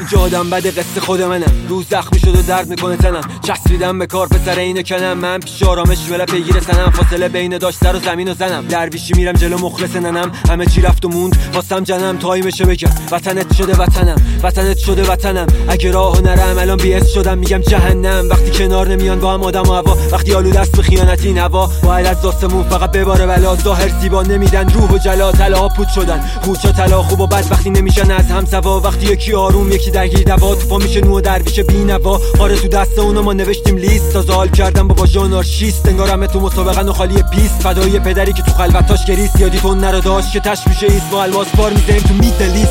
اینجا آدم بده قصه خود منم، روز زخمی شد و درد میکنه تنم، چسبیدم به کار پسر اینو کنم، من پیش آرامش ولا پیگیر سنم، فاصله بین داشت سر و زمین و زنم، درویشی میرم جلو مخلص ننم، همه چی رفت و موند واسم جنم، تایمشه بگم وطنت شده وطنم، وطنت شده وطنم، اگه راهو نرم الان بی‌اس شدم میگم جهنم، وقتی کنار نمیان با هم آدم و هوا، وقتی آلوده است به خیانت این هوا، باید از آسمون فقط بباره بلا، ظاهر زیبا نمیدن روح و جلا، طلاها پود شدن خوچا طلا خوب و بد وقتی نمیشن از هم سوا، وقتی یکی آروم یکی درگیر دوا، تو پا میشه نو درویش بی‌نوا، آره تو دست اونو ما نوشتیم لیست، تا زال کردم بابا ژانارشیست، انگار همه تو مسابقه و خالی پیست، فدای پدری که تو خلوتاش گریست، یادی تو نرا داشت که تشویشه ایست، ما الماس بار میزنیم تو میدلیست.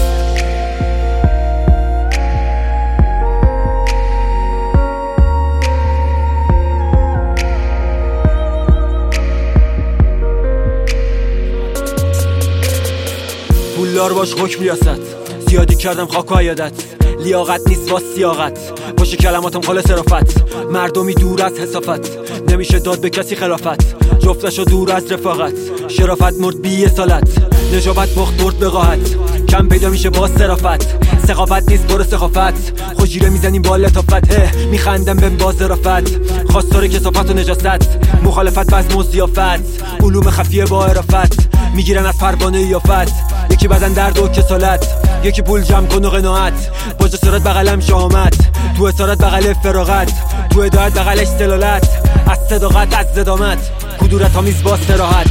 پولدار باش حکم ریاست، زیادی کردم خاک و عیادت، لیاقت نیست واس سیاقت، باشه کلماتم خالص صرافت، مردمی دور از حسافت، نمیشه داد به کسی خلافت، جفتشو دور از رفاقت، شرافت مرد بی اصالت، نجابت بخت برد بقاحت، کم پیدا میشه با صرافت، ثقافت نیست برو سخافت، خوشیره میزنیم با لطافت، میخندم به با ظرافت، خواستار کثافت و نجاست، مخالفت بزم و ضیافت، علوم خفیه با عرافت، میگیرن از پروانه یافت، یکی بدن درد و کسالت، یکی پول جمع کن و قناعت، با جسارت بغلم شهامت، تو اسارت بغل فراغت، تو هدایت بغلش دلالت، از صداقت از زدامت، کدورت آمیز با صراحت.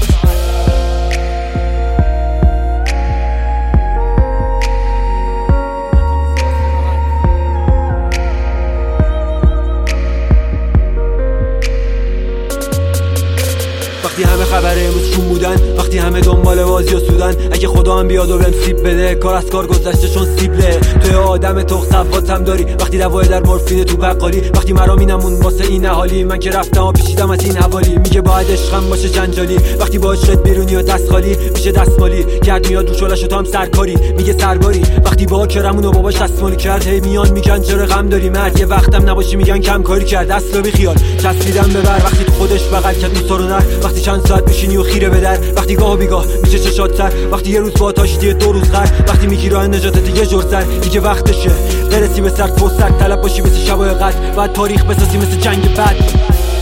وقتی همه خبره امروز شون بودن، وقتی همه دنبال بازی و سودن، اگه خدا هم بیاد و بهم سیب بده، کار از کار گذشته چون سیبله، توی آدم تخ صفاتم داری، وقتی دوای در مورفین تو بقالی، وقتی مرا مینمون واسه این اهالی، من که رفتم و پیچیدم از این حوالی، میگه باید عشقم باشه جنجالی، وقتی باهاش شد بیرونی و دست خالی میشه دستمالی، گرد میاد رو شلش و تو هم سرکاری، میگه سرباری، وقتی با کرمون و باباش دستمالی کرد، هی میان میگن چرا غم داری مرد، یه وقتم نباشی میگن کم کاری کرد، اصلا بی خیال چسبیدم ببر، وقتی تو خودش بغل کرد دوست رو نر، وقتی چند ساعت میشینی و خیره به در، وقتی گاه و بیگاه میشه چشات سر، وقتی یه روز با تاشتی دو روز غر، وقتی میگی راه نجات دیگه جور سر، دیگه وقتشه برسی به سر تو سر، طلب باشی مثل شبای قدر، بعد تاریخ بسازی مثل جنگ بعد.